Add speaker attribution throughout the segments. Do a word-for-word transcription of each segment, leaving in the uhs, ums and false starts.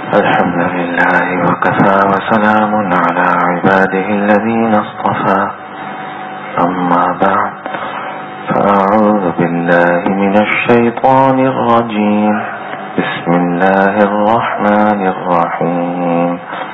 Speaker 1: الحمد لله وكفى وسلام على عباده الذين اصطفى أما بعد فأعوذ بالله من الشيطان الرجيم بسم الله الرحمن الرحيم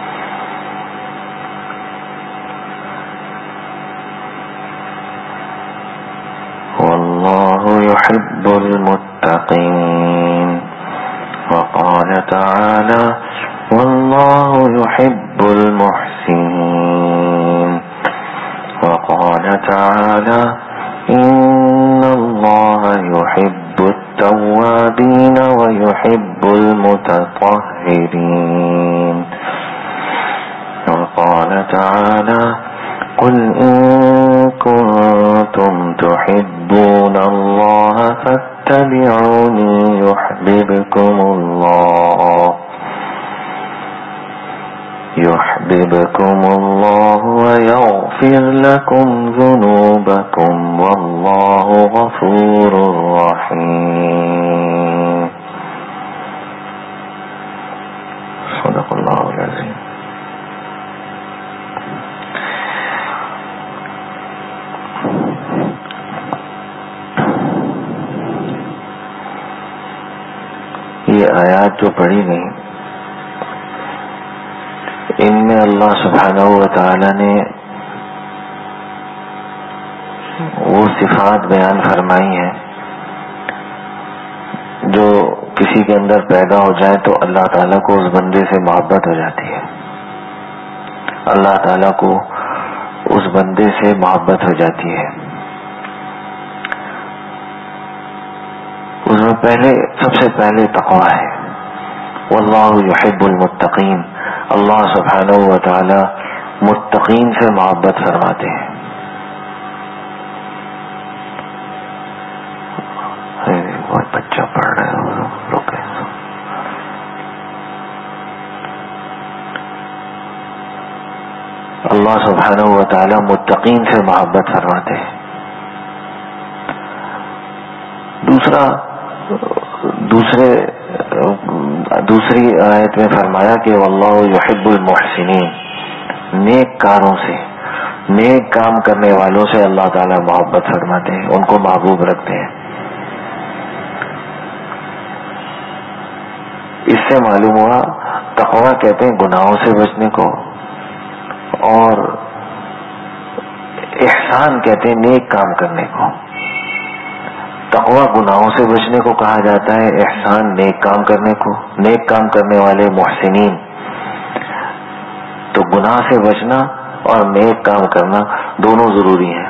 Speaker 1: والله يحب المتقين وقال تعالى والله يحب المحسنين وقال تعالى إن الله يحب التوابين ويحب المتطهرين وقال تعالى قل إن كنتم تحبون الله فاتبعوني يحببكم الله يحببكم الله ويغفر لكم ذنوبكم والله غفور رحيم صدق الله العظيم. یہ آیات جو پڑھی گئی ان میں اللہ سبحانہ و تعالی نے وہ صفات بیان فرمائی ہیں جو کسی کے اندر پیدا ہو جائے تو اللہ تعالیٰ کو اس بندے سے محبت ہو جاتی ہے. اللہ تعالیٰ کو اس بندے سے محبت ہو جاتی ہے. اس میں پہلے سب سے پہلے تقویٰ ہے. واللہ یحب المتقین. اللہ سبحانہ و تعالی متقین سے محبت فرماتے ہیں. بہت بچہ پڑھ رہے ہو روکے. اللہ سبحانہ و تعالی متقین سے محبت فرماتے ہیں. دوسرا دوسرے دوسری آیت میں فرمایا کہ واللہ یحب المحسنین. نیک کاروں سے نیک کام کرنے والوں سے اللہ تعالی محبت فرماتے ہیں, ان کو محبوب رکھتے ہیں. اس سے معلوم ہوا تقویٰ کہتے ہیں گناہوں سے بچنے کو, اور احسان کہتے ہیں نیک کام کرنے کو. تقویٰ گناہوں سے بچنے کو کہا جاتا ہے, احسان نیک کام کرنے کو. نیک کام کرنے والے محسنین. تو گناہ سے بچنا اور نیک کام کرنا دونوں ضروری ہیں.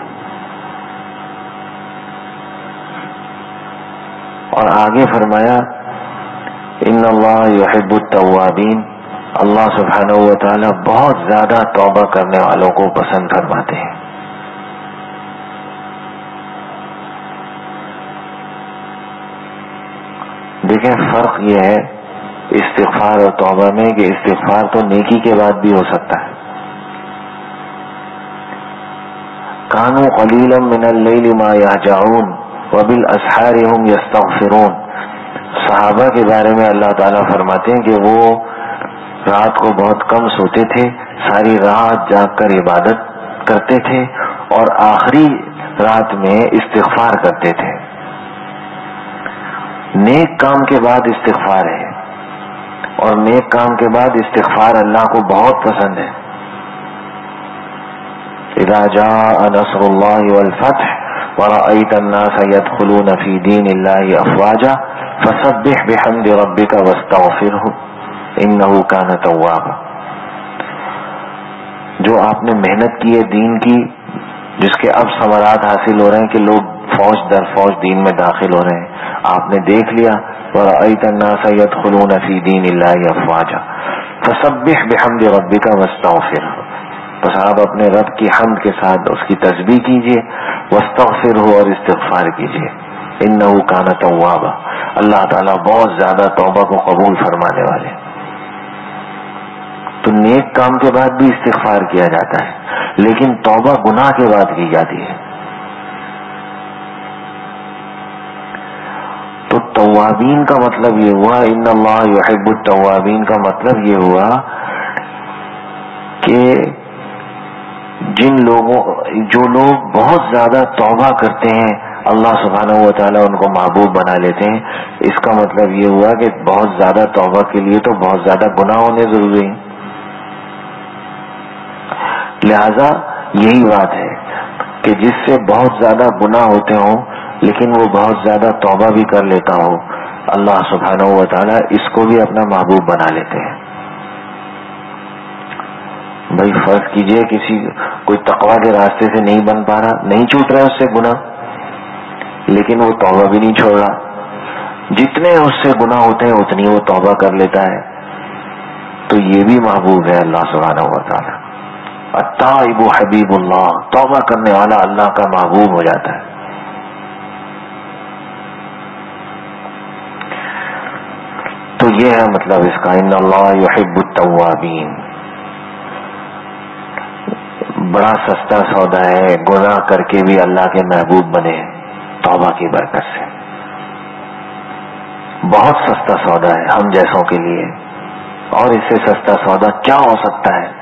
Speaker 1: اور آگے فرمایا ان اللہ یحب التوابین. اللہ سبحانہ و تعالی بہت زیادہ توبہ کرنے والوں کو پسند فرماتے ہیں. دیکھیں فرق یہ ہے استغفار اور توبہ میں کہ استغفار تو نیکی کے بعد بھی ہو سکتا ہے. کانوا قلیلا من اللیل ما یہجعون وبالاسحار هم یستغفرون. صحابہ کے بارے میں اللہ تعالیٰ فرماتے ہیں کہ وہ رات کو بہت کم سوتے تھے, ساری رات جاگ کر عبادت کرتے تھے اور آخری رات میں استغفار کرتے تھے. نیک کام کے بعد استغفار ہے, اور نیک کام کے بعد استغفار اللہ کو بہت پسند ہے. اذا جاء نصر اللہ والفتح ورأيت الناس يدخلون في دين الله افواجا فسبح بحمد ربك واستغفره انه كان توابا. جو آپ نے محنت کی ہے دین کی, جس کے اب ثمرات حاصل ہو رہے ہیں کہ لوگ فوج در فوج دین میں داخل ہو رہے ہیں, آپ نے دیکھ لیا وَرَأَيْتَ النَّاسَ يَدْخُلُونَ فِي دِينِ اللَّهِ أَفْوَاجًا فَسَبِّحْ بِحَمْدِ رَبِّكَ وَاسْتَغْفِرْهُ. بس آپ اپنے رب کی حمد کے ساتھ اس کی تسبیح کیجیے, وَاسْتَغْفِرْهُ, اور استغفار کیجیے. إِنَّهُ كَانَ تَوَّابًا. اللہ تعالیٰ بہت زیادہ توبہ کو قبول فرمانے والے. تو نیک کام کے بعد بھی استغفار کیا جاتا ہے, لیکن توبہ گناہ کے بعد کی جاتی ہے. تو توابین کا مطلب یہ ہوا، ان اللہ یحب التوابین کا مطلب یہ ہوا کہ جن لوگوں جو لوگ بہت زیادہ توبہ کرتے ہیں اللہ سبحانہ و تعالیٰ ان کو محبوب بنا لیتے ہیں. اس کا مطلب یہ ہوا کہ بہت زیادہ توبہ کے لیے تو بہت زیادہ گناہ ہونے ضروری ہیں. لہذا یہی بات ہے کہ جس سے بہت زیادہ گناہ ہوتے ہوں لیکن وہ بہت زیادہ توبہ بھی کر لیتا ہو، اللہ سبحانہ و تعالیٰ اس کو بھی اپنا محبوب بنا لیتے ہیں. بھائی فرض کیجئے کسی کوئی تقویٰ کے راستے سے نہیں بن پا رہا، نہیں چھوٹ رہا اس سے گناہ، لیکن وہ توبہ بھی نہیں چھوڑ رہا، جتنے اس سے گناہ ہوتے ہیں اتنی وہ توبہ کر لیتا ہے، تو یہ بھی محبوب ہے اللہ سبحانہ و تعالیٰ. التائب حبیب اللہ، توبہ کرنے والا اللہ کا محبوب ہو جاتا ہے. تو یہ ہے مطلب اس کا، ان اللہ یحب التوابین. بڑا سستا سودا ہے گناہ کر کے بھی اللہ کے محبوب بنے توبہ کی برکت سے. بہت سستا سودا ہے ہم جیسوں کے لیے، اور اس سے سستا سودا کیا ہو سکتا ہے؟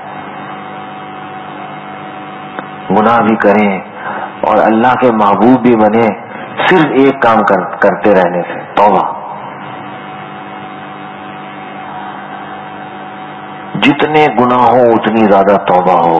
Speaker 1: گناہ بھی کریں اور اللہ کے محبوب بھی بنے صرف ایک کام کر, کرتے رہنے سے، توبہ. جتنے گناہ ہو اتنی زیادہ توبہ ہو.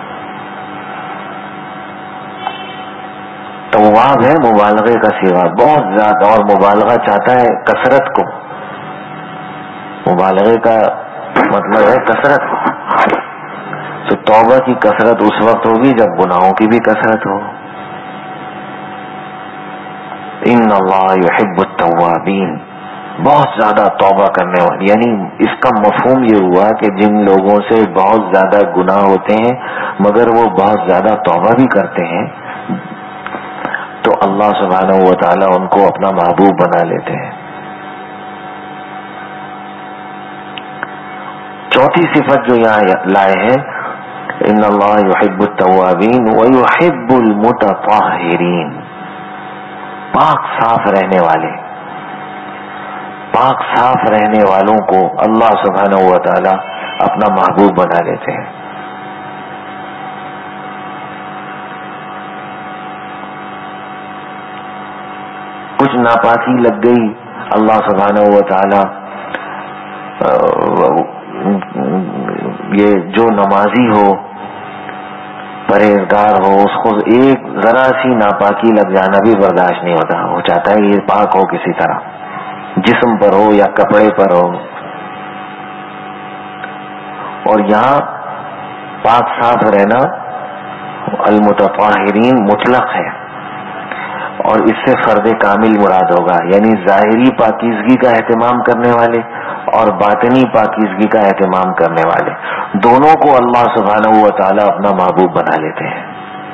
Speaker 1: تواب ہے مبالغے کا صیغہ، بہت زیادہ، اور مبالغہ چاہتا ہے کثرت کو. مبالغے کا مطلب ہے کثرت. تو توبہ کی کثرت اس وقت ہوگی جب گناہوں کی بھی کثرت ہو. ان اللہ یحب التوابین، بہت زیادہ توبہ کرنے والے. یعنی اس کا مفہوم یہ ہوا کہ جن لوگوں سے بہت زیادہ گناہ ہوتے ہیں مگر وہ بہت زیادہ توبہ بھی کرتے ہیں، تو اللہ سبحانہ و تعالیٰ ان کو اپنا محبوب بنا لیتے ہیں. چوتھی صفت جو یہاں لائے ہیں، ان اللہ یحب التوابین ویحب المتطہرین، پاک صاف رہنے والے. پاک صاف رہنے والوں کو اللہ سبحانہ و تعالی اپنا محبوب بنا لیتے ہیں. کچھ ناپاکی لگ گئی، اللہ سبحانہ و تعالی یہ جو نمازی ہو، پرہیزگار ہو، اس کو ایک ذرا سی ناپاکی لگ جانا بھی برداشت نہیں ہوتا. وہ چاہتا ہے یہ پاک ہو کسی طرح، جسم پر ہو یا کپڑے پر ہو. اور یہاں پاک صاف رہنا المتطہرین مطلق ہے، اور اس سے فرد کامل مراد ہوگا، یعنی ظاہری پاکیزگی کا اہتمام کرنے والے اور باطنی پاکیزگی کا اہتمام کرنے والے، دونوں کو اللہ سبحانہ و تعالی اپنا محبوب بنا لیتے ہیں.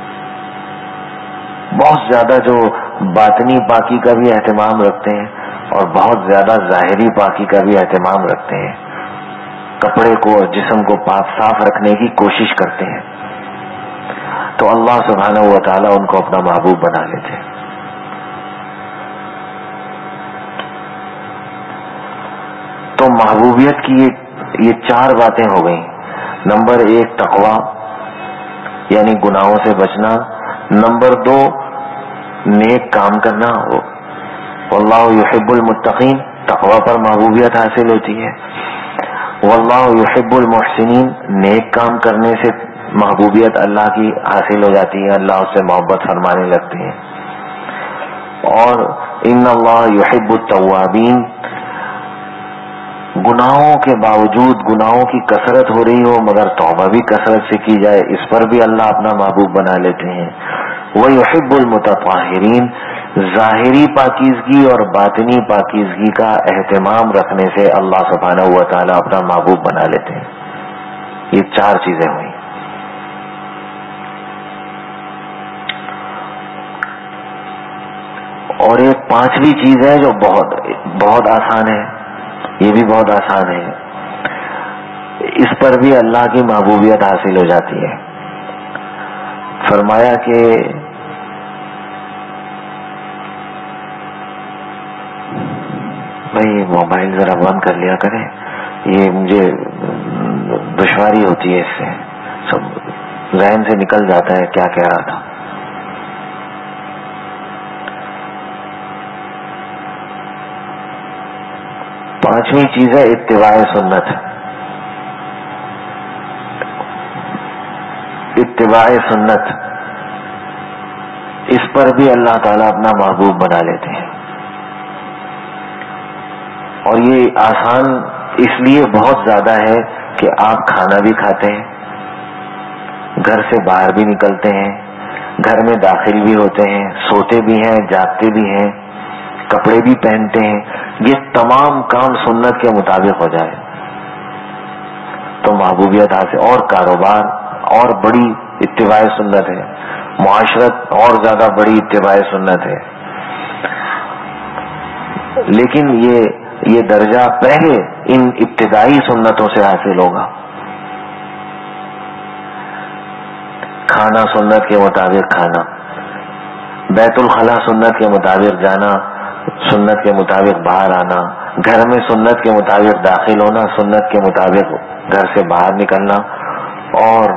Speaker 1: بہت زیادہ جو باطنی پاکی کا بھی اہتمام رکھتے ہیں اور بہت زیادہ ظاہری پاکی کا بھی اہتمام رکھتے ہیں، کپڑے کو اور جسم کو پاک صاف رکھنے کی کوشش کرتے ہیں، تو اللہ سبحانہ و تعالی ان کو اپنا محبوب بنا لیتے ہیں. تو محبوبیت کی یہ چار باتیں ہو گئیں. نمبر ایک تقویٰ، یعنی گناہوں سے بچنا. نمبر دو نیک کام کرنا، واللہ یحب المتقین، تقویٰ پر محبوبیت حاصل ہوتی ہے. واللہ یحب المحسنین، نیک کام کرنے سے محبوبیت اللہ کی حاصل ہو جاتی ہے، اللہ اس سے محبت فرمانے لگتے ہیں. اور ان اللہ یحب التوابین، گناہوں کے باوجود گناہوں کی کثرت ہو رہی ہو مگر توبہ بھی کثرت سے کی جائے، اس پر بھی اللہ اپنا محبوب بنا لیتے ہیں. وَيُحِبُّ الْمُتَطَہِّرِينَ، ظاہری پاکیزگی اور باطنی پاکیزگی کا اہتمام رکھنے سے اللہ سبحانہ و تعالی اپنا محبوب بنا لیتے ہیں. یہ چار چیزیں ہوئی. اور ایک پانچویں چیز ہے جو بہت بہت آسان ہے، یہ بھی بہت آسان ہے، اس پر بھی اللہ کی محبوبیت حاصل ہو جاتی ہے. فرمایا کہ یہ موبائل ذرا بند کر لیا کریں، یہ مجھے دشواری ہوتی ہے، اس سے سب ذہن سے نکل جاتا ہے کیا کہہ رہا تھا۔ پانچویں چیز ہے اتباع سنت۔ اتباع سنت، اس پر بھی اللہ تعالیٰ اپنا محبوب بنا لیتے ہیں، اور یہ آسان اس لیے بہت زیادہ ہے کہ آپ کھانا بھی کھاتے ہیں، گھر سے باہر بھی نکلتے ہیں، گھر میں داخل بھی ہوتے ہیں، سوتے بھی ہیں، جاگتے بھی ہیں، کپڑے بھی پہنتے ہیں، یہ تمام کام سنت کے مطابق ہو جائے تو محبوبیت حاصل، اور کاروبار اور بڑی اتباع سنت ہے، معاشرت اور زیادہ بڑی اتباع سنت ہے، لیکن یہ یہ درجہ پہلے ان ابتدائی سنتوں سے حاصل ہوگا۔ کھانا سنت کے مطابق کھانا، بیت الخلا سنت کے مطابق جانا، سنت کے مطابق باہر آنا، گھر میں سنت کے مطابق داخل ہونا، سنت کے مطابق گھر سے باہر نکلنا، اور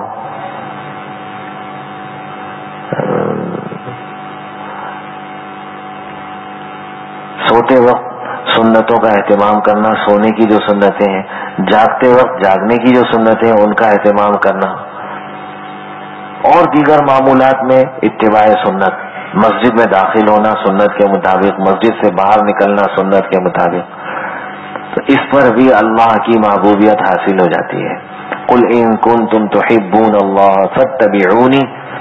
Speaker 1: سوتے وقت سنتوں کا اہتمام کرنا، سونے کی جو سنتیں ہیں، جاگتے وقت جاگنے کی جو سنتیں ہیں ان کا اہتمام کرنا، اور دیگر معمولات میں اتباع سنت، مسجد میں داخل ہونا سنت کے مطابق، مسجد سے باہر نکلنا سنت کے مطابق، تو اس پر بھی اللہ کی محبوبیت حاصل ہو جاتی ہے۔ قل ان کنتم تحبون اللہ فاتبعونی،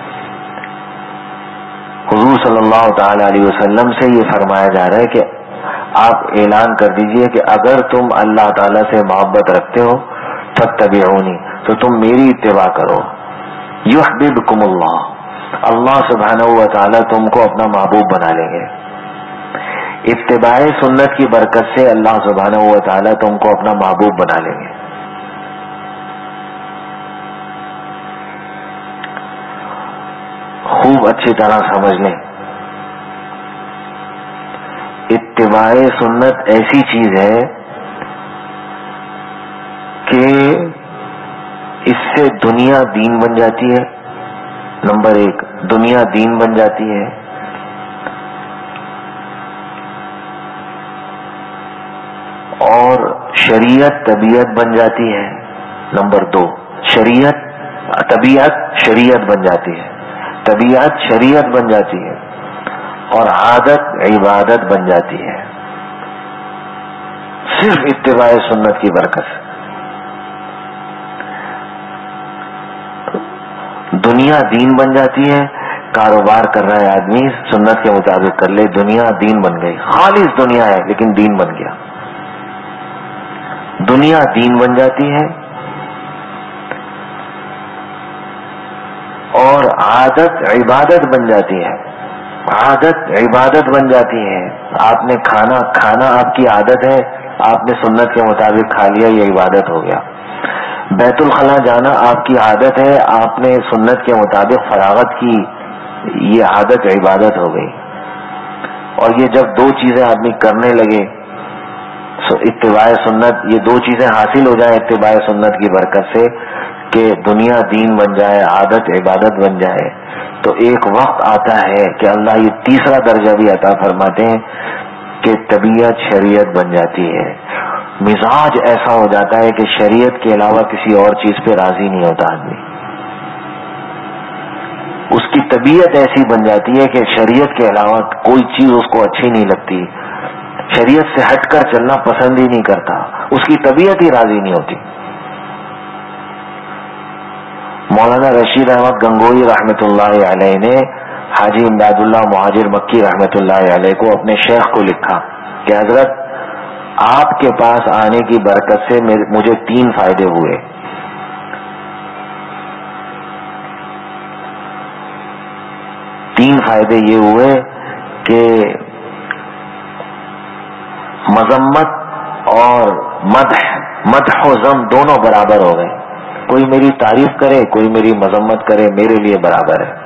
Speaker 1: حضور صلی اللہ تعالی علیہ وسلم سے یہ فرمایا جا رہا ہے کہ آپ اعلان کر دیجئے کہ اگر تم اللہ تعالی سے محبت رکھتے ہو فاتبعونی، تو تم میری اتباع کرو، یحببکم اللہ، اللہ سبحانہ و تعالی تم کو اپنا محبوب بنا لیں گے۔ اتباع سنت کی برکت سے اللہ سبحانہ و تعالی تم کو اپنا محبوب بنا لیں گے۔ خوب اچھی طرح سمجھ لیں، اتباع سنت ایسی چیز ہے کہ اس سے دنیا دین بن جاتی ہے، نمبر ایک دنیا دین بن جاتی ہے، اور شریعت طبیعت بن جاتی ہے، نمبر دو شریعت طبیعت شریعت بن جاتی ہے، طبیعت شریعت بن جاتی ہے، اور عادت عبادت بن جاتی ہے، صرف اتباع سنت کی برکت سے۔ دنیا دین بن جاتی ہے، کاروبار کر رہا ہے آدمی سنت کے مطابق کر لے، دنیا دین بن گئی، خالص دنیا ہے لیکن دین بن گیا، دنیا دین بن جاتی ہے، اور عادت عبادت بن جاتی ہے، عادت عبادت بن جاتی ہے۔ آپ نے کھانا کھانا آپ کی عادت ہے، آپ نے سنت کے مطابق کھا لیا، یہ عبادت ہو گیا۔ بیت الخلا جانا آپ کی عادت ہے، آپ نے سنت کے مطابق فراغت کی، یہ عادت عبادت ہو گئی۔ اور یہ جب دو چیزیں آدمی کرنے لگے، اتباع سنت، یہ دو چیزیں حاصل ہو جائیں اتباع سنت کی برکت سے کہ دنیا دین بن جائے، عادت عبادت بن جائے، تو ایک وقت آتا ہے کہ اللہ یہ تیسرا درجہ بھی عطا فرماتے ہیں کہ طبیعت شریعت بن جاتی ہے، مزاج ایسا ہو جاتا ہے کہ شریعت کے علاوہ کسی اور چیز پہ راضی نہیں ہوتا آدمی، اس کی طبیعت ایسی بن جاتی ہے کہ شریعت کے علاوہ کوئی چیز اس کو اچھی نہیں لگتی، شریعت سے ہٹ کر چلنا پسند ہی نہیں کرتا، اس کی طبیعت ہی راضی نہیں ہوتی۔ مولانا رشید احمد گنگوئی رحمۃ اللہ علیہ نے حاجی امداد اللہ مہاجر مکی رحمۃ اللہ علیہ کو اپنے شیخ کو لکھا کہ حضرت آپ کے پاس آنے کی برکت سے مجھے تین فائدے ہوئے۔ تین فائدے یہ ہوئے کہ مذمت اور مدح مدح و ذم دونوں برابر ہو گئے، کوئی میری تعریف کرے کوئی میری مذمت کرے، میرے لیے برابر ہے،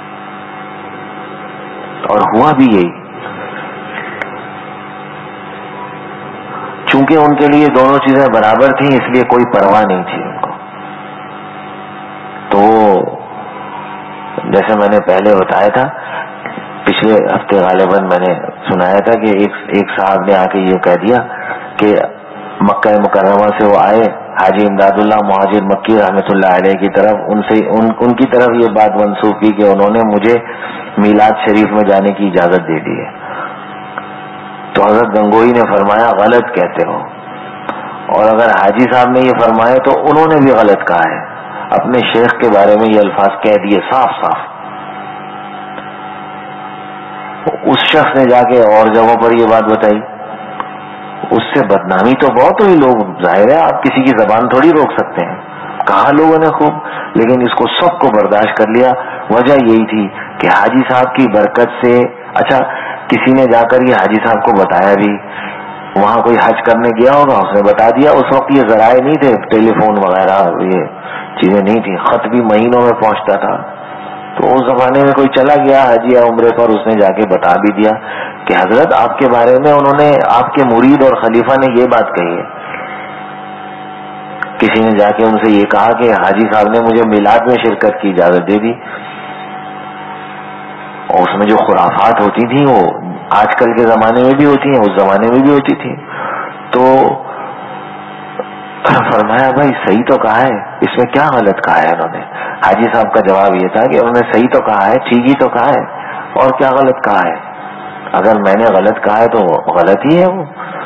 Speaker 1: اور ہوا بھی یہی۔ چونکہ ان کے لیے دونوں چیزیں برابر تھیں اس لیے کوئی پرواہ نہیں تھی ان کو. تو جیسے میں نے پہلے بتایا تھا, پچھلے ہفتے غالباً میں نے سنایا تھا کہ ایک ایک صاحب نے آ کے یہ کہہ دیا کہ مکہ مکرمہ سے وہ آئے حاجی امداد اللہ مہاجر مکی رحمۃ اللہ علیہ کی طرف, ان سے ان, ان کی طرف یہ بات منسوخ کی کہ انہوں نے مجھے میلاد شریف میں جانے کی اجازت دے دی ہے. تو حضرت گنگوئی نے فرمایا غلط کہتے ہو, اور اگر حاجی صاحب نے یہ فرمایا تو انہوں نے بھی غلط کہا ہے. اپنے شیخ کے بارے میں یہ الفاظ کہہ دیے صاف صاف. اس شخص نے جا کے اور جگہوں پر یہ بات بتائی, اس سے بدنامی تو بہت ہوئی. لوگ, ظاہر ہے آپ کسی کی زبان تھوڑی روک سکتے ہیں, کہا لوگوں نے خوب, لیکن اس کو سب کو برداشت کر لیا. وجہ یہی تھی کہ حاجی صاحب کی برکت سے, اچھا کسی نے جا کر یہ حاجی صاحب کو بتایا بھی, وہاں کوئی حج کرنے گیا ہوگا, اس نے بتا دیا. اس وقت یہ ذرائع نہیں تھے, ٹیلی فون وغیرہ یہ چیزیں نہیں تھی, خط بھی مہینوں میں پہنچتا تھا. تو اس زمانے میں کوئی چلا گیا حج یا عمرے پر, اس نے جا کے بتا بھی دیا کہ حضرت آپ کے بارے میں انہوں نے, آپ کے مرید اور خلیفہ نے یہ بات کہی ہے. کسی نے جا کے ان سے یہ کہا کہ حاجی صاحب نے مجھے میلاد میں شرکت کی اجازت دے دی, اور اس میں جو خرافات ہوتی تھیں وہ آج کل کے زمانے میں بھی ہوتی ہیں, اس زمانے میں بھی ہوتی تھی. تو فرمایا بھائی صحیح تو کہا ہے, اس میں کیا غلط کہا ہے انہوں نے. حاجی صاحب کا جواب یہ تھا کہ انہوں نے صحیح تو کہا ہے, ٹھیک ہی تو کہا ہے, اور کیا غلط کہا ہے. اگر میں نے غلط کہا ہے تو غلط ہی ہے وہ.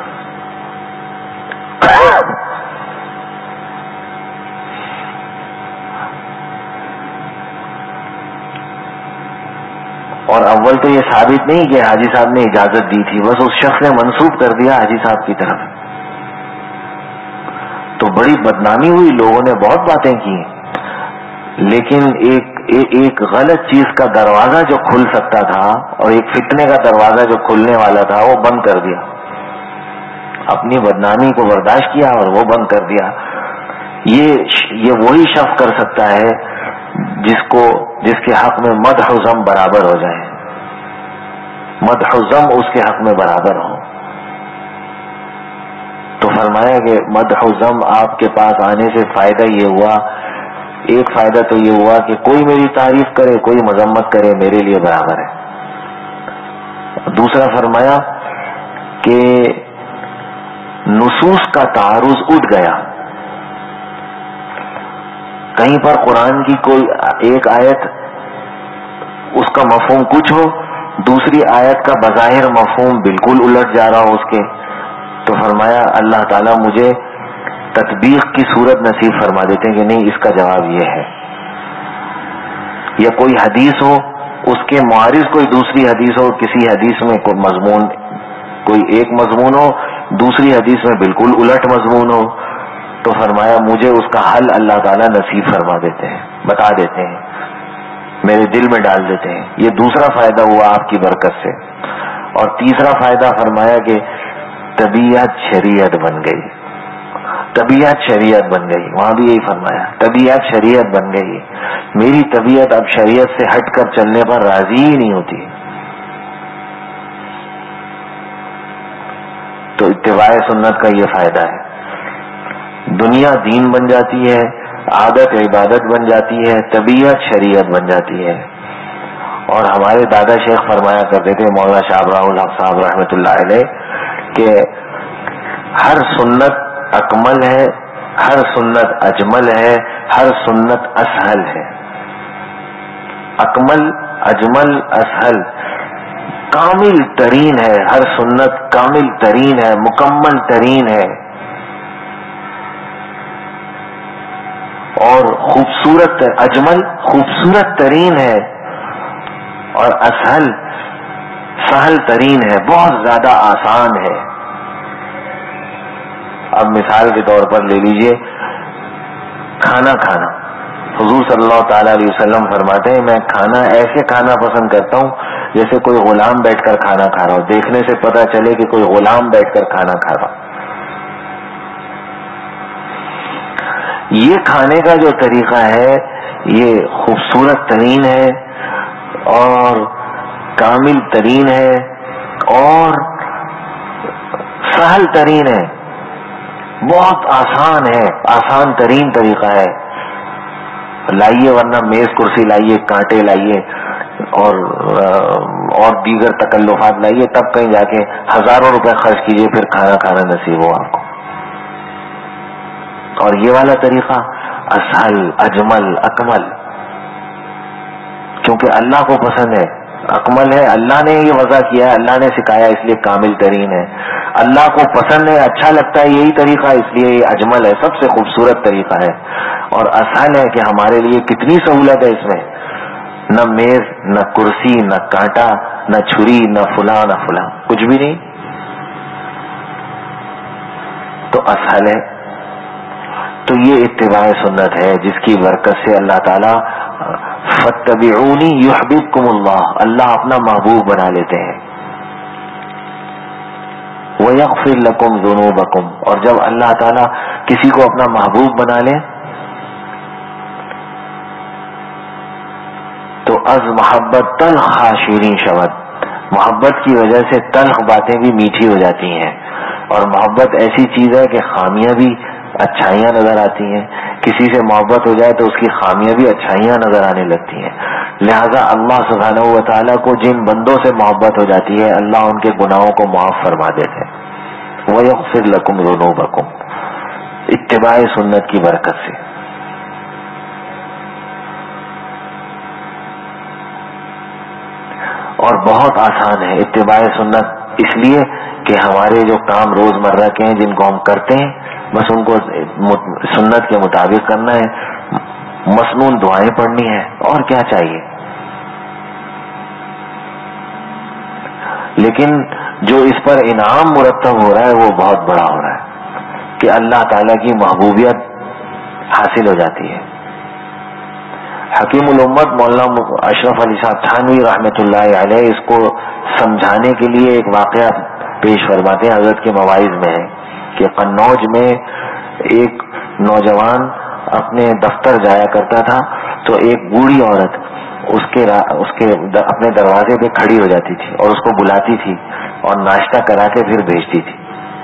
Speaker 1: اور اول تو یہ ثابت نہیں کہ حاجی صاحب نے اجازت دی تھی, بس اس شخص نے منسوب کر دیا حاجی صاحب کی طرف. تو بڑی بدنامی ہوئی, لوگوں نے بہت باتیں کی, لیکن ایک ایک غلط چیز کا دروازہ جو کھل سکتا تھا اور ایک فتنے کا دروازہ جو کھلنے والا تھا وہ بند کر دیا. اپنی بدنامی کو برداشت کیا اور وہ بند کر دیا. یہ یہ وہی شخص کر سکتا ہے جس کو جس کے حق میں مدح و ذم برابر ہو جائے, مدح و ذم اس کے حق میں برابر ہو. تو فرمایا کہ مدح و ذم آپ کے پاس آنے سے فائدہ یہ ہوا, ایک فائدہ تو یہ ہوا کہ کوئی میری تعریف کرے کوئی مذمت کرے میرے لیے برابر ہے. دوسرا فرمایا کہ نصوص کا تعارض اٹھ گیا. کہیں پر قرآن کی کوئی ایک آیت اس کا مفہوم کچھ ہو, دوسری آیت کا بظاہر مفہوم بالکل الٹ جا رہا ہو اس کے, تو فرمایا اللہ تعالیٰ مجھے تطبیق کی صورت نصیب فرما دیتے ہیں کہ نہیں اس کا جواب یہ ہے. یا کوئی حدیث ہو اس کے معارض کوئی دوسری حدیث ہو, کسی حدیث میں کوئی مضمون کوئی ایک مضمون ہو, دوسری حدیث میں بالکل الٹ مضمون ہو, تو فرمایا مجھے اس کا حل اللہ تعالیٰ نصیب فرما دیتے ہیں, بتا دیتے ہیں, میرے دل میں ڈال دیتے ہیں. یہ دوسرا فائدہ ہوا آپ کی برکت سے. اور تیسرا فائدہ فرمایا کہ طبیعت شریعت بن گئی, طبیعت شریعت بن گئی. وہاں بھی یہی فرمایا طبیعت شریعت بن گئی. میری طبیعت اب شریعت سے ہٹ کر چلنے پر راضی ہی نہیں ہوتی. تو اتباع سنت کا یہ فائدہ ہے, دنیا دین بن جاتی ہے, عادت عبادت بن جاتی ہے, طبیعت شریعت بن جاتی ہے. اور ہمارے دادا شیخ فرمایا کرتے تھے مولانا شاہ ابراہیم الحق صاحب رحمۃ اللہ علیہ کہ ہر سنت اکمل ہے, ہر سنت اجمل ہے, ہر سنت اسہل ہے. اکمل, اجمل, اسہل, کامل ترین ہے. ہر سنت کامل ترین ہے, مکمل ترین ہے, اور خوبصورت. اجمل خوبصورت ترین ہے, اور اسہل سہل ترین ہے, بہت زیادہ آسان ہے. اب مثال کے طور پر لے لیجئے کھانا کھانا. حضور صلی اللہ تعالی علیہ وسلم فرماتے ہیں میں کھانا ایسے کھانا پسند کرتا ہوں جیسے کوئی غلام بیٹھ کر کھانا کھا رہا ہو, دیکھنے سے پتہ چلے کہ کوئی غلام بیٹھ کر کھانا کھا رہا. یہ کھانے کا جو طریقہ ہے یہ خوبصورت ترین ہے اور کامل ترین ہے اور سہل ترین ہے. بہت آسان ہے، آسان ترین طریقہ ہے. لائیے، ورنہ میز کرسی لائیے، کانٹے لائیے اور اور دیگر تکلفات لائیے، تب کہیں جا کے ہزاروں روپے خرچ کیجیے، پھر کھانا کھانا نصیب ہو آپ کو. اور یہ والا طریقہ اسہل، اجمل، اکمل، کیونکہ اللہ کو پسند ہے. اکمل ہے، اللہ نے یہ وضع کیا ہے، اللہ نے سکھایا، اس لیے کامل ترین ہے. اللہ کو پسند ہے، اچھا لگتا ہے یہی طریقہ، اس لیے یہ اجمل ہے، سب سے خوبصورت طریقہ ہے. اور اسہل ہے کہ ہمارے لیے کتنی سہولت ہے اس میں، نہ میز، نہ کرسی، نہ کانٹا، نہ چھری، نہ فلاں نہ فلاں، کچھ بھی نہیں. تو اسہل ہے. تو یہ اتباع سنت ہے جس کی برکت سے اللہ تعالیٰ فاتبعونی یحببکم اللہ، اللہ اپنا محبوب بنا لیتے ہیں. ویغفر لکم ذنوبکم، اور جب اللہ تعالیٰ کسی کو اپنا محبوب بنا لے تو از محبت تلخ شیریں شود، محبت کی وجہ سے تلخ باتیں بھی میٹھی ہو جاتی ہیں. اور محبت ایسی چیز ہے کہ خامیاں بھی اچھائیاں نظر آتی ہیں. کسی سے محبت ہو جائے تو اس کی خامیاں بھی اچھائیاں نظر آنے لگتی ہیں. لہذا اللہ سبحانہ و تعالیٰ کو جن بندوں سے محبت ہو جاتی ہے، اللہ ان کے گناہوں کو معاف فرما دیتے ہیں. وَيَغْفِرْ لَكُمْ ذُنُوبَكُمْ، اتباع سنت کی برکت سے. اور بہت آسان ہے اتباع سنت، اس لیے کہ ہمارے جو کام روز مرہ کے ہیں جن کو ہم کرتے ہیں، بس ان کو سنت کے مطابق کرنا ہے. مسنون دعائیں پڑھنی ہیں، اور کیا چاہیے. لیکن جو اس پر انعام مرتب ہو رہا ہے وہ بہت بڑا ہو رہا ہے کہ اللہ تعالیٰ کی محبوبیت حاصل ہو جاتی ہے. حکیم الامت مولانا اشرف علی صاحب تھانوی رحمۃ اللہ علیہ اس کو سمجھانے کے لیے ایک واقعہ پیش فرماتے ہیں. حضرت کے مواعظ میں ہے کہ قنوج میں ایک نوجوان اپنے دفتر جایا کرتا تھا، تو ایک بوڑھی عورت اس کے اس کے اپنے دروازے پہ کھڑی ہو جاتی تھی اور اس کو بلاتی تھی اور ناشتہ کرا کے پھر بھیجتی تھی.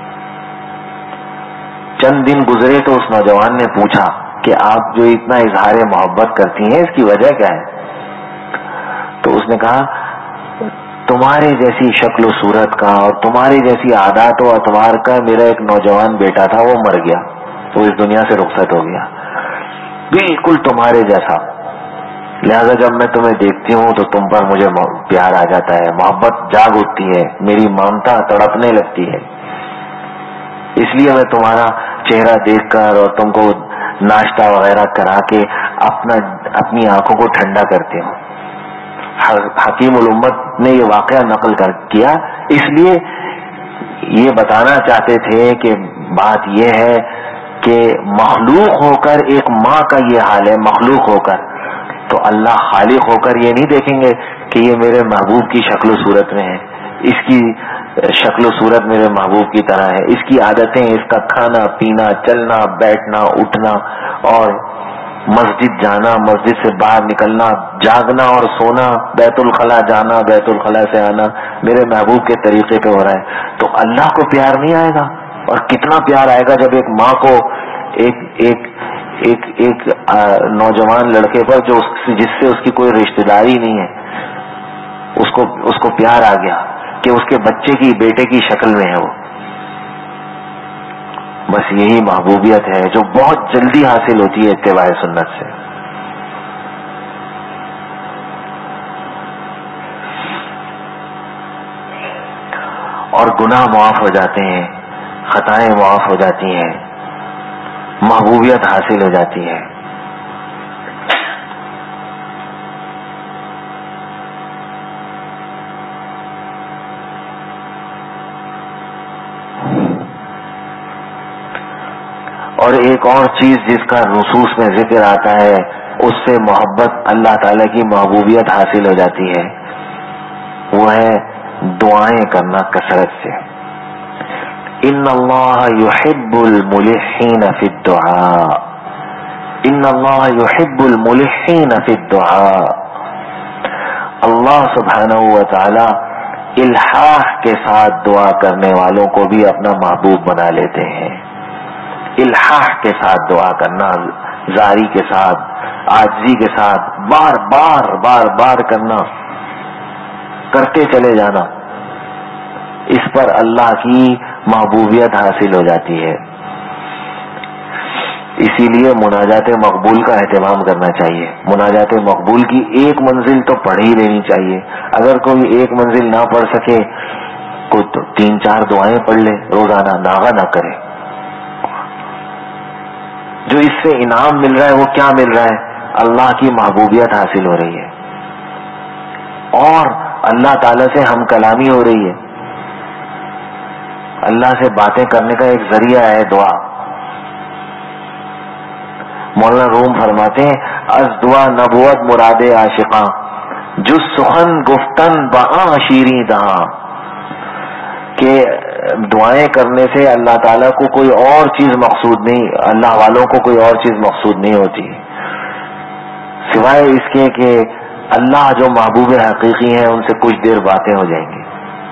Speaker 1: چند دن گزرے تو اس نوجوان نے پوچھا کہ آپ جو اتنا اظہار محبت کرتی ہیں اس کی وجہ کیا ہے؟ تو اس نے کہا تمہارے جیسی شکل و صورت کا اور تمہاری جیسی عادات و اطوار کا میرا ایک نوجوان بیٹا تھا، وہ مر گیا، وہ اس دنیا سے رخصت ہو گیا، بالکل تمہارے جیسا. لہذا جب میں تمہیں دیکھتی ہوں تو تم پر مجھے پیار آ جاتا ہے، محبت جاگ اٹھتی ہے، میری ممتا تڑپنے لگتی ہے. اس لیے میں تمہارا چہرہ دیکھ کر اور تم کو ناشتہ وغیرہ کرا کے اپنا اپنی آنکھوں کو ٹھنڈا کرتی ہوں. حکیم الامت نے یہ واقعہ نقل کر کیا، اس لیے یہ بتانا چاہتے تھے کہ بات یہ ہے کہ مخلوق ہو کر ایک ماں کا یہ حال ہے، مخلوق ہو کر، تو اللہ خالق ہو کر یہ نہیں دیکھیں گے کہ یہ میرے محبوب کی شکل و صورت میں ہے، اس کی شکل و صورت میرے محبوب کی طرح ہے، اس کی عادتیں، اس کا کھانا پینا، چلنا بیٹھنا اٹھنا اور مسجد جانا، مسجد سے باہر نکلنا، جاگنا اور سونا، بیت الخلا جانا، بیت الخلا سے آنا میرے محبوب کے طریقے پہ ہو رہا ہے. تو اللہ کو پیار نہیں آئے گا؟ اور کتنا پیار آئے گا جب ایک ماں کو ایک ایک ایک ایک نوجوان لڑکے پر جو جس سے اس کی کوئی رشتہ داری نہیں ہے، اس کو اس کو پیار آ گیا کہ اس کے بچے کی بیٹے کی شکل میں ہے وہ. بس یہی محبوبیت ہے جو بہت جلدی حاصل ہوتی ہے اتباع سنت سے. اور گناہ معاف ہو جاتے ہیں، خطائیں معاف ہو جاتی ہیں، محبوبیت حاصل ہو جاتی ہے. اور ایک اور چیز جس کا نصوص میں ذکر آتا ہے، اس سے محبت اللہ تعالی کی محبوبیت حاصل ہو جاتی ہے، وہ ہے دعائیں کرنا کثرت سے. ان اللہ یحب الملحین فی الدعاء، ان اللہ یحب الملحین فی الدعاء. اللہ سبحانہ و تعالی الحاح کے ساتھ دعا کرنے والوں کو بھی اپنا محبوب بنا لیتے ہیں. الحاح کے ساتھ دعا کرنا، زاری کے ساتھ، عاجزی کے ساتھ، بار بار بار بار کرنا، کرتے چلے جانا، اس پر اللہ کی محبوبیت حاصل ہو جاتی ہے۔ اسی لیے مناجات مقبول کا اہتمام کرنا چاہیے۔ مناجات مقبول کی ایک منزل تو پڑھ ہی لینی چاہیے۔ اگر کوئی ایک منزل نہ پڑھ سکے کوئی تو تین چار دعائیں پڑھ لے روزانہ، ناغہ نہ کرے۔ جو اس سے انعام مل رہا ہے وہ کیا مل رہا ہے؟ اللہ کی محبوبیت حاصل ہو رہی ہے اور اللہ تعالی سے ہم کلامی ہو رہی ہے۔ اللہ سے باتیں کرنے کا ایک ذریعہ ہے دعا۔ مولانا روم فرماتے ہیں از دعا نبوت مراد عاشقاں، جس سخن گفتن بآں شیریں دہاں، کہ دعائیں کرنے سے اللہ تعالیٰ کو کوئی اور چیز مقصود نہیں، اللہ والوں کو کوئی اور چیز مقصود نہیں ہوتی سوائے اس کے کہ اللہ جو محبوب حقیقی ہیں ان سے کچھ دیر باتیں ہو جائیں گی،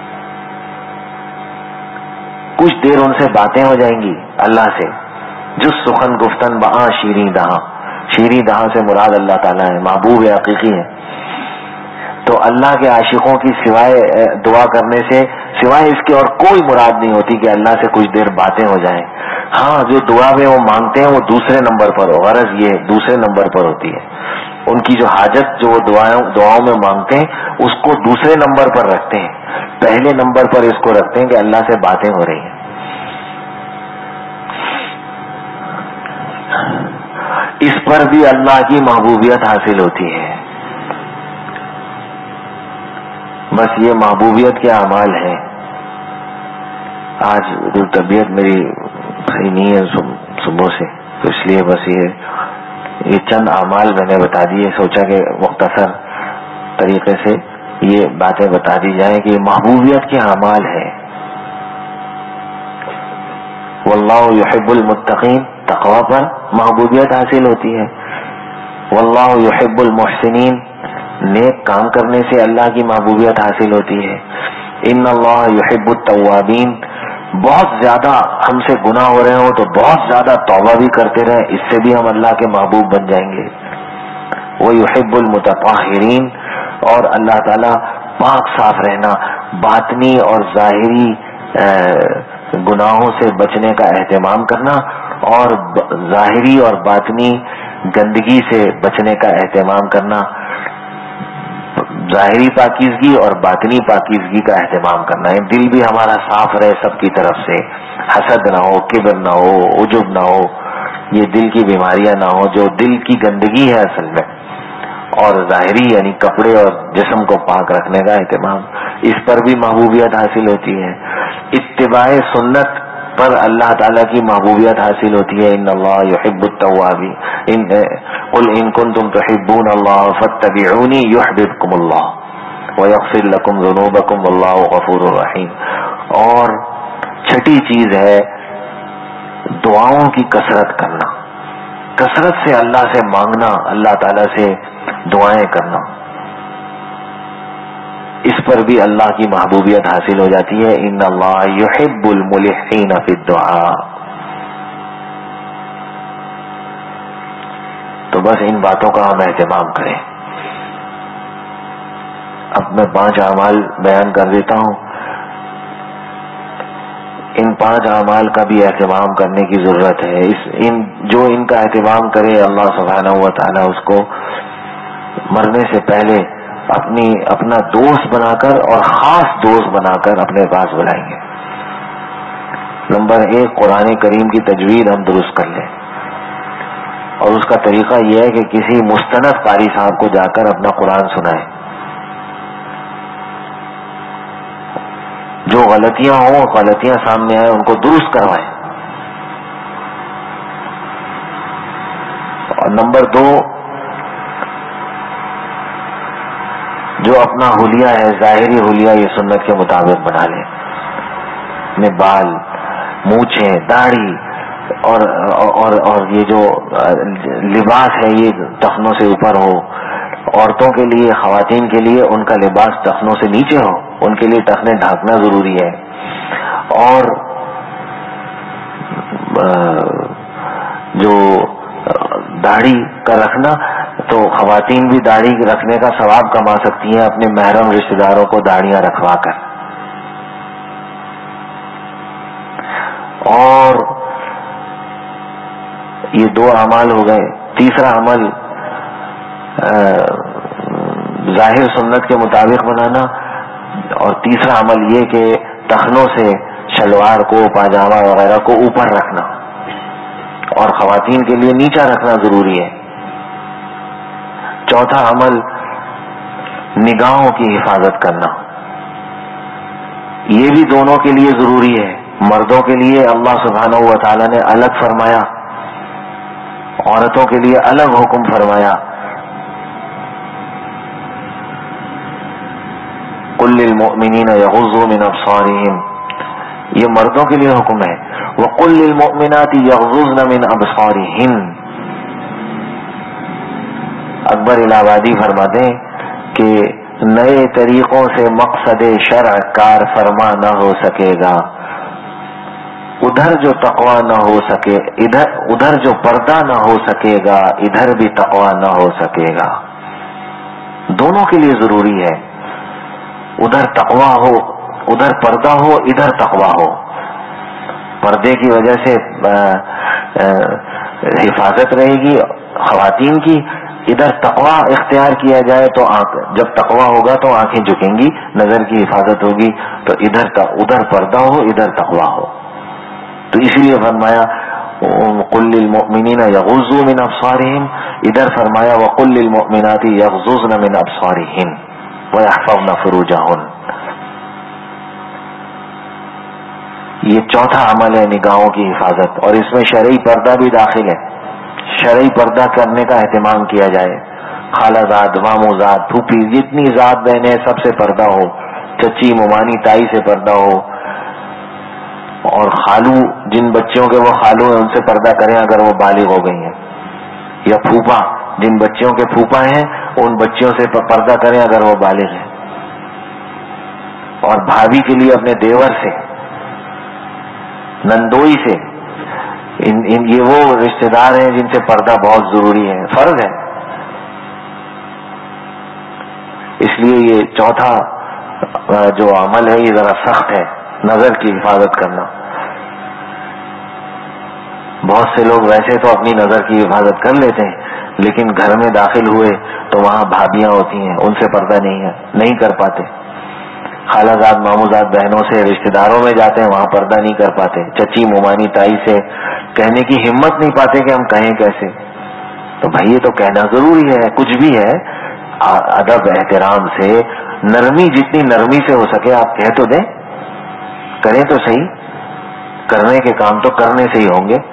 Speaker 1: کچھ دیر ان سے باتیں ہو جائیں گی اللہ سے۔ جس سخن گفتن بآں شیریں دہاں، شیریں دہاں سے مراد اللہ تعالیٰ ہے، محبوب حقیقی ہے۔ تو اللہ کے عاشقوں کی سوائے دعا کرنے سے سوائے اس کے اور کوئی مراد نہیں ہوتی کہ اللہ سے کچھ دیر باتیں ہو جائیں۔ ہاں جو دعا میں وہ مانگتے ہیں وہ دوسرے نمبر پر ہو، غرض یہ دوسرے نمبر پر ہوتی ہے، ان کی جو حاجت جو وہ دعاؤں دعاؤں میں مانگتے ہیں اس کو دوسرے نمبر پر رکھتے ہیں، پہلے نمبر پر اس کو رکھتے ہیں کہ اللہ سے باتیں ہو رہی ہیں۔ اس پر بھی اللہ کی محبوبیت حاصل ہوتی ہے۔ بس یہ محبوبیت کے اعمال ہیں۔ آج جو طبیعت میری صحیح نہیں ہے صبح سے، تو اس لیے بس یہ یہ چند اعمال میں نے بتا دیے، سوچا کہ مختصر طریقے سے یہ باتیں بتا دی جائیں کہ یہ محبوبیت کے اعمال ہیں۔ واللہ یحب المتقین، تقوی پر محبوبیت حاصل ہوتی ہے۔ واللہ یحب المحسنین، نیک کام کرنے سے اللہ کی محبوبیت حاصل ہوتی ہے۔ ان اللہ یحب التوابین، بہت زیادہ ہم سے گناہ ہو رہے ہوں تو بہت زیادہ توبہ بھی کرتے رہیں، اس سے بھی ہم اللہ کے محبوب بن جائیں گے۔ وہ یحب المتطہرین، اور اللہ تعالی پاک صاف رہنا، باطنی اور ظاہری گناہوں سے بچنے کا اہتمام کرنا اور ظاہری اور باطنی گندگی سے بچنے کا اہتمام کرنا، ظاہری پاکیزگی اور باطنی پاکیزگی کا اہتمام کرنا ہے۔ دل بھی ہمارا صاف رہے سب کی طرف سے، حسد نہ ہو، کبر نہ ہو، عجب نہ ہو، یہ دل کی بیماریاں نہ ہو جو دل کی گندگی ہے اصل میں، اور ظاہری یعنی کپڑے اور جسم کو پاک رکھنے کا اہتمام، اس پر بھی محبوبیت حاصل ہوتی ہے۔ اتباع سنت پر اللہ تعالیٰ کی محبوبیت حاصل ہوتی ہے۔ ان اللہ یحب التوابین، ان قل ان کنتم تحبون اللہ فاتبعونی یحببکم اللہ ویغفر لکم ذنوبکم واللہ غفور رحیم۔ اور چھٹی چیز ہے دعاؤں کی کثرت کرنا، کثرت سے اللہ سے مانگنا، اللہ تعالیٰ سے دعائیں کرنا، اس پر بھی اللہ کی محبوبیت حاصل ہو جاتی ہے۔ ان اللہ یحب الملحین فی الدعاء۔ تو بس ان باتوں کا ہم اہتمام کریں۔ اب میں پانچ اعمال بیان کر دیتا ہوں، ان پانچ اعمال کا بھی اہتمام کرنے کی ضرورت ہے۔ اس ان جو ان کا اہتمام کرے اللہ سبحانہ و تعالیٰ اس کو مرنے سے پہلے اپنی اپنا دوست بنا کر اور خاص دوست بنا کر اپنے پاس بلائیں گے۔ نمبر ایک، قرآن کریم کی تجوید ہم درست کر لیں، اور اس کا طریقہ یہ ہے کہ کسی مستند قاری صاحب کو جا کر اپنا قرآن سنائیں، جو غلطیاں ہوں غلطیاں سامنے آئے ان کو درست کروائیں۔ اور نمبر دو، جو اپنا حلیہ ہے ظاہری حلیہ یہ سنت کے مطابق بنا لیں، اپنے بال، مونچھیں، داڑھی اور اور اور یہ جو لباس ہے یہ ٹخنوں سے اوپر ہو۔ عورتوں کے لیے، خواتین کے لیے ان کا لباس ٹخنوں سے نیچے ہو، ان کے لیے ٹخنے ڈھانکنا ضروری ہے۔ اور جو داڑھی کا رکھنا، تو خواتین بھی داڑھی رکھنے کا ثواب کما سکتی ہیں اپنے محرم رشتہ داروں کو داڑیاں رکھوا کر. اور یہ دو اعمال ہو گئے. تیسرا عمل ظاہر سنت کے مطابق بنانا، اور تیسرا عمل یہ کہ ٹخنوں سے شلوار کو، پاجامہ وغیرہ کو اوپر رکھنا، اور خواتین کے لیے نیچا رکھنا ضروری ہے. چوتھا عمل نگاہوں کی حفاظت کرنا، یہ بھی دونوں کے لیے ضروری ہے. مردوں کے لیے اللہ سبحانہ و تعالی نے الگ فرمایا، عورتوں کے لیے الگ حکم فرمایا. قل للمؤمنین یغضوا من ابصارہم، یہ مردوں کے لیے حکم ہے. وقل للمؤمنات یغضضن من ابصارہن. اکبر الہ آبادی فرماتے ہیں کہ نئے طریقوں سے مقصد شرع کار فرما نہ ہو سکے گا. ادھر جو تقوی نہ ہو سکے، ادھر ادھر جو پردہ نہ ہو سکے گا، ادھر بھی تقوی نہ ہو سکے گا. دونوں کے لیے ضروری ہے، ادھر تقوی ہو، ادھر پردہ ہو، ادھر تقوی ہو. پردے کی وجہ سے حفاظت رہے گی خواتین کی، ادھر تقوی اختیار کیا جائے تو آنکھ، جب تقوی ہوگا تو آنکھیں جھکیں گی، نظر کی حفاظت ہوگی. تو ادھر ادھر پردہ ہو، ادھر تقوی ہو. تو اس لیے فرمایا قل للمؤمنین یغضوا من ابصارہم، ادھر فرمایا وقل للمؤمنات یغضضن من ابصارہن ویحفظن فروجہن. یہ چوتھا عمل ہے نگاہوں کی حفاظت، اور اس میں شرعی پردہ بھی داخل ہے. شرعی پردہ کرنے کا اہتمام کیا جائے. خالہ زاد، ماموں زاد، پھوپھی، جتنی ذات بہنیں سب سے پردہ ہو. چچی، ممانی، تائی سے پردہ ہو. اور خالو، جن بچوں کے وہ خالو ہیں ان سے پردہ کریں اگر وہ بالغ ہو گئی ہیں. یا پھوپا، جن بچوں کے پھوپا ہیں ان بچوں سے پردہ کریں اگر وہ بالغ ہیں. اور بھابھی کے لیے اپنے دیور سے، نندوئی سے، ان, ان یہ وہ رشتہ دار ہیں جن سے پردہ بہت ضروری ہے، فرض ہے. اس لیے یہ چوتھا جو عمل ہے یہ ذرا سخت ہے، نظر کی حفاظت کرنا. بہت سے لوگ ویسے تو اپنی نظر کی حفاظت کر لیتے ہیں، لیکن گھر میں داخل ہوئے تو وہاں بھابیاں ہوتی ہیں، ان سے پردہ نہیں ہے، نہیں کر پاتے. خالہ زاد، ماموں زاد بہنوں سے رشتہ داروں میں جاتے ہیں، وہاں پردہ نہیں کر پاتے. چچی، ممانی، تائی سے کہنے کی ہمت نہیں پاتے کہ ہم کہیں کیسے. تو بھائی یہ تو کہنا ضروری ہے، کچھ بھی ہے ادب احترام سے، نرمی، جتنی نرمی سے ہو سکے آپ کہہ تو دیں، کریں تو صحیح. کرنے کے کام تو کرنے سے ہی ہوں گے.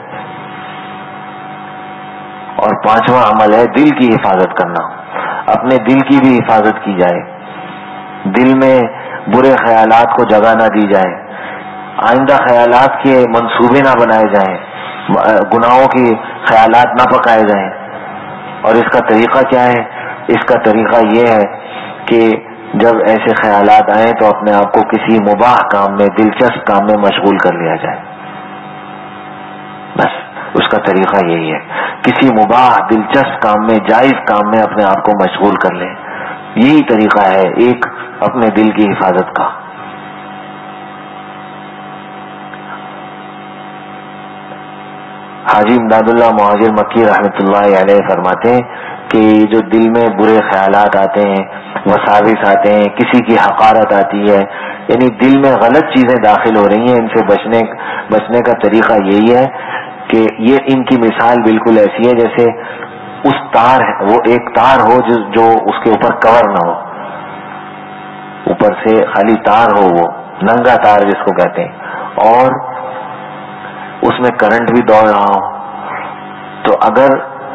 Speaker 1: اور پانچواں عمل ہے دل کی حفاظت کرنا. اپنے دل کی بھی حفاظت کی جائے، دل میں برے خیالات کو جگہ نہ دی جائے، آئندہ خیالات کے منصوبے نہ بنائے جائیں، گناہوں کی خیالات نہ پکائے جائیں. اور اس کا طریقہ کیا ہے؟ اس کا طریقہ یہ ہے کہ جب ایسے خیالات آئیں تو اپنے آپ کو کسی مباح کام میں، دلچسپ کام میں مشغول کر لیا جائے. بس اس کا طریقہ یہی ہے، کسی مباح دلچسپ کام میں، جائز کام میں اپنے آپ کو مشغول کر لیں. یہی طریقہ ہے ایک اپنے دل کی حفاظت کا. حاجی امداد اللہ مہاجر مکی رحمۃ اللہ علیہ فرماتے ہیں کہ جو دل میں برے خیالات آتے ہیں، وساوس آتے ہیں، کسی کی حقارت آتی ہے، یعنی دل میں غلط چیزیں داخل ہو رہی ہیں، ان سے بچنے بچنے کا طریقہ یہی ہے کہ یہ ان کی مثال بالکل ایسی ہے جیسے اس تار ہے، وہ ایک تار ہو جو, جو اس کے اوپر کور نہ ہو، اوپر سے خالی تار ہو، وہ ننگا تار جس کو کہتے ہیں، اور اس میں کرنٹ بھی دوڑ رہا ہو. تو اگر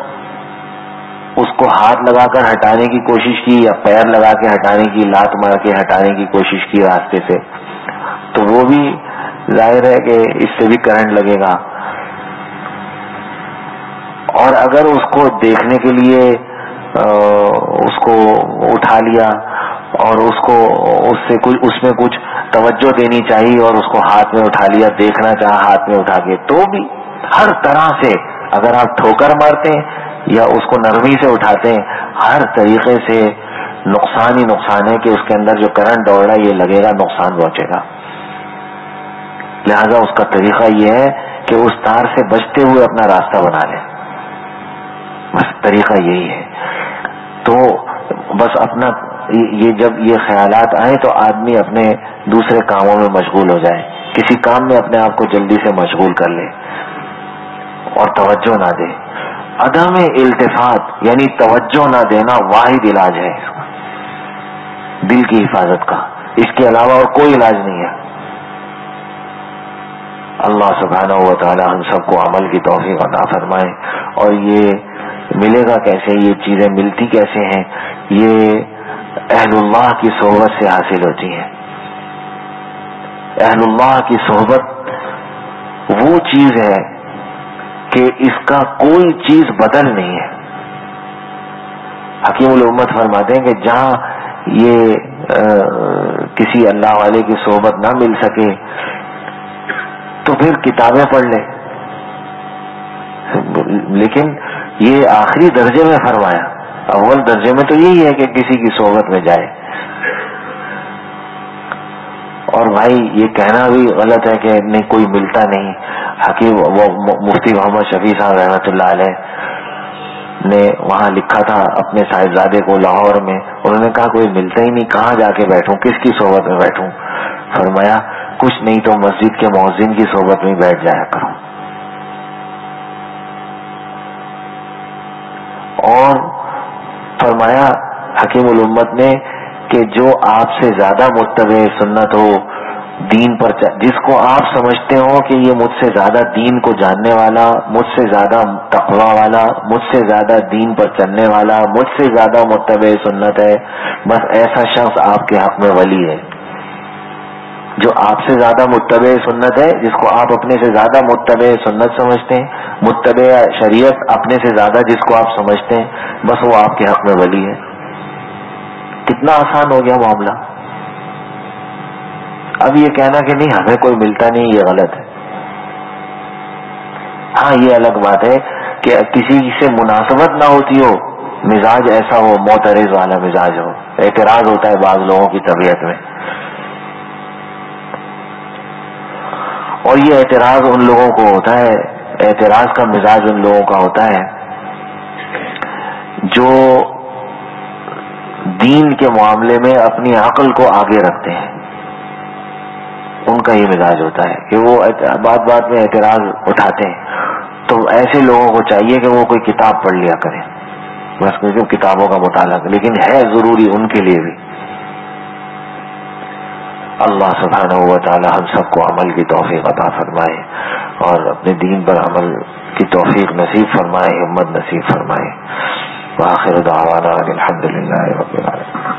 Speaker 1: اس کو ہاتھ لگا کر ہٹانے کی کوشش کی یا پیر لگا کے ہٹانے کی، لات مار کے ہٹانے کی کوشش کی راستے سے، تو وہ بھی ظاہر ہے کہ اس سے بھی کرنٹ لگے گا. اور اگر اس کو دیکھنے کے لیے اس کو اٹھا لیا اور اس کو اس سے کچھ اس میں کچھ توجہ دینی چاہیے اور اس کو ہاتھ میں اٹھا لیا، دیکھنا چاہا ہاتھ میں اٹھا کے، تو بھی ہر طرح سے اگر آپ ٹھوکر مارتے ہیں یا اس کو نرمی سے اٹھاتے ہیں، ہر طریقے سے نقصان ہی نقصان ہے کہ اس کے اندر جو کرنٹ دوڑ رہا ہے یہ لگے گا، نقصان پہنچے گا. لہذا اس کا طریقہ یہ ہے کہ اس تار سے بچتے ہوئے اپنا راستہ بنا لیں، بس طریقہ یہی ہے. تو بس اپنا یہ جب یہ خیالات آئیں تو آدمی اپنے دوسرے کاموں میں مشغول ہو جائے، کسی کام میں اپنے آپ کو جلدی سے مشغول کر لے اور توجہ نہ دے. عدم التفات یعنی توجہ نہ دینا واحد علاج ہے اس کا، دل کی حفاظت کا. اس کے علاوہ اور کوئی علاج نہیں ہے. اللہ سبحانہ و تعالی ہم سب کو عمل کی توفیق عطا فرمائے. اور یہ ملے گا کیسے، یہ چیزیں ملتی کیسے ہیں؟ یہ اہل اللہ کی صحبت سے حاصل ہوتی ہیں. اہل اللہ کی صحبت وہ چیز ہے کہ اس کا کوئی چیز بدل نہیں ہے. حکیم الامت فرماتے ہیں کہ جہاں یہ آ, کسی اللہ والے کی صحبت نہ مل سکے تو پھر کتابیں پڑھ لیں، لیکن یہ آخری درجے میں فرمایا. اول درجے میں تو یہی ہے کہ کسی کی صحبت میں جائے. اور بھائی یہ کہنا بھی غلط ہے کہ نہیں کوئی ملتا نہیں. حکیم وہ مفتی محمد شفیع صاحب رحمۃ اللہ علیہ نے وہاں لکھا تھا اپنے صاحبزادے کو لاہور میں، انہوں نے کہا کوئی ملتا ہی نہیں، کہاں جا کے بیٹھوں، کس کی صحبت میں بیٹھوں؟ فرمایا کچھ نہیں تو مسجد کے مؤذن کی صحبت میں بیٹھ جایا کرو. اور فرمایا حکیم الامت نے کہ جو آپ سے زیادہ متبع سنت ہو، دین پر، جس کو آپ سمجھتے ہو کہ یہ مجھ سے زیادہ دین کو جاننے والا، مجھ سے زیادہ تقویٰ والا، مجھ سے زیادہ دین پر چلنے والا، مجھ سے زیادہ متبع سنت ہے، بس ایسا شخص آپ کے حق میں ولی ہے. جو آپ سے زیادہ متبع سنت ہے، جس کو آپ اپنے سے زیادہ متبع سنت سمجھتے ہیں، متبع شریعت اپنے سے زیادہ جس کو آپ سمجھتے ہیں، بس وہ آپ کے حق میں ولی ہے. کتنا آسان ہو گیا معاملہ. اب یہ کہنا کہ نہیں ہمیں کوئی ملتا نہیں، یہ غلط ہے. ہاں یہ الگ بات ہے کہ کسی سے مناسبت نہ ہوتی ہو، مزاج ایسا ہو، معترض والا مزاج ہو، اعتراض ہوتا ہے بعض لوگوں کی طبیعت میں، اور یہ اعتراض ان لوگوں کو ہوتا ہے، اعتراض کا مزاج ان لوگوں کا ہوتا ہے جو دین کے معاملے میں اپنی عقل کو آگے رکھتے ہیں. ان کا یہ مزاج ہوتا ہے کہ وہ بات بات میں اعتراض اٹھاتے ہیں. تو ایسے لوگوں کو چاہیے کہ وہ کوئی کتاب پڑھ لیا کریں، بس کیونکہ کتابوں کا مطالعہ، لیکن ہے ضروری ان کے لیے بھی. اللہ سبحانہ و تعالی ہم سب کو عمل کی توفیق عطا فرمائے اور اپنے دین پر عمل کی توفیق نصیب فرمائے، ہمت نصیب فرمائے. وآخر دعوانا الحمد للہ رب العالمین.